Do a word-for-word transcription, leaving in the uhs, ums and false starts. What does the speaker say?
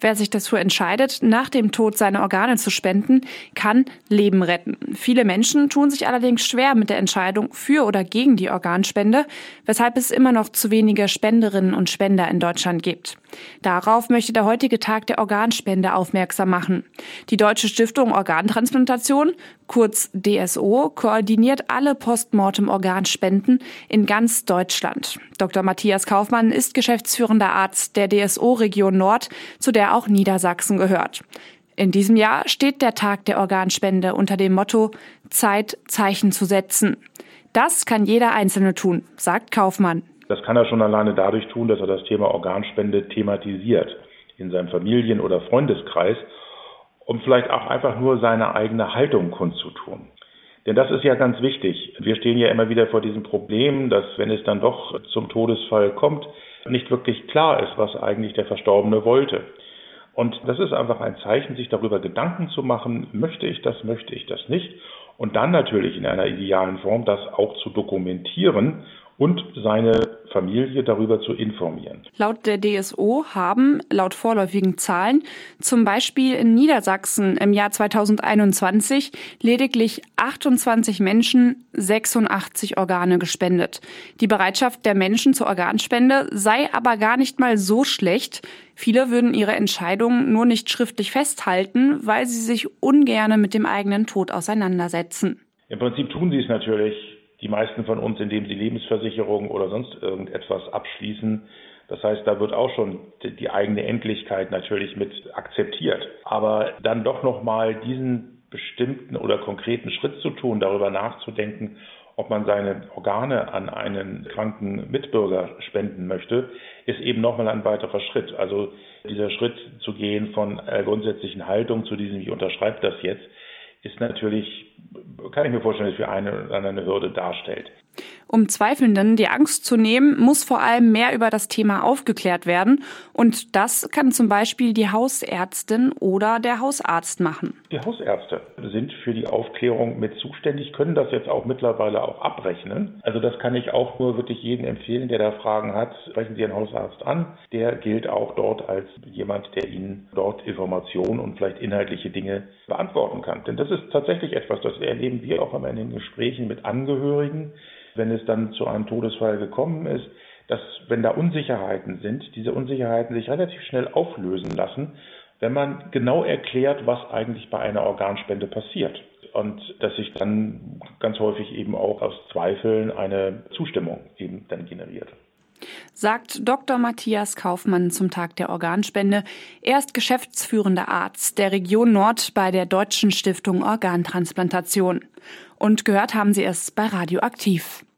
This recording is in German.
Wer sich dazu entscheidet, nach dem Tod seine Organe zu spenden, kann Leben retten. Viele Menschen tun sich allerdings schwer mit der Entscheidung für oder gegen die Organspende, weshalb es immer noch zu wenige Spenderinnen und Spender in Deutschland gibt. Darauf möchte der heutige Tag der Organspende aufmerksam machen. Die Deutsche Stiftung Organtransplantation, kurz D S O, koordiniert alle Postmortem-Organspenden in ganz Deutschland. Doktor Matthias Kaufmann ist geschäftsführender Arzt der D S O-Region Nord, zu der auch Niedersachsen gehört. In diesem Jahr steht der Tag der Organspende unter dem Motto Zeit, Zeichen zu setzen. Das kann jeder Einzelne tun, sagt Kaufmann. Das kann er schon alleine dadurch tun, dass er das Thema Organspende thematisiert in seinem Familien- oder Freundeskreis, um vielleicht auch einfach nur seine eigene Haltung kundzutun. Denn das ist ja ganz wichtig. Wir stehen ja immer wieder vor diesem Problem, dass, wenn es dann doch zum Todesfall kommt, nicht wirklich klar ist, was eigentlich der Verstorbene wollte. Und das ist einfach ein Zeichen, sich darüber Gedanken zu machen, möchte ich das, möchte ich das nicht? Und dann natürlich in einer idealen Form das auch zu dokumentieren und seine Familie darüber zu informieren. Laut der D S O haben, laut vorläufigen Zahlen, zum Beispiel in Niedersachsen im Jahr zweitausendeinundzwanzig lediglich achtundzwanzig Menschen sechsundachtzig Organe gespendet. Die Bereitschaft der Menschen zur Organspende sei aber gar nicht mal so schlecht. Viele würden ihre Entscheidung nur nicht schriftlich festhalten, weil sie sich ungerne mit dem eigenen Tod auseinandersetzen. Im Prinzip tun sie es natürlich, die meisten von uns, indem sie Lebensversicherung oder sonst irgendetwas abschließen. Das heißt, da wird auch schon die eigene Endlichkeit natürlich mit akzeptiert. Aber dann doch nochmal diesen bestimmten oder konkreten Schritt zu tun, darüber nachzudenken, ob man seine Organe an einen kranken Mitbürger spenden möchte, ist eben nochmal ein weiterer Schritt. Also dieser Schritt zu gehen von einer grundsätzlichen Haltung zu diesem, ich unterschreibe das jetzt, ist natürlich, kann ich mir vorstellen, für eine oder andere eine Hürde darstellt. Um Zweifelnden die Angst zu nehmen, muss vor allem mehr über das Thema aufgeklärt werden. Und das kann zum Beispiel die Hausärztin oder der Hausarzt machen. Die Hausärzte sind für die Aufklärung mit zuständig, können das jetzt auch mittlerweile auch abrechnen. Also das kann ich auch nur wirklich jedem empfehlen, der da Fragen hat. Sprechen Sie einen Hausarzt an. Der gilt auch dort als jemand, der Ihnen dort Informationen und vielleicht inhaltliche Dinge beantworten kann. Denn das ist tatsächlich etwas, das erleben wir auch immer in den Gesprächen mit Angehörigen, wenn es dann zu einem Todesfall gekommen ist, dass, wenn da Unsicherheiten sind, diese Unsicherheiten sich relativ schnell auflösen lassen, wenn man genau erklärt, was eigentlich bei einer Organspende passiert. Und dass sich dann ganz häufig eben auch aus Zweifeln eine Zustimmung eben dann generiert. Sagt Doktor Matthias Kaufmann zum Tag der Organspende. Er ist geschäftsführender Arzt der Region Nord bei der Deutschen Stiftung Organtransplantation. Und gehört haben Sie es bei Radioaktiv.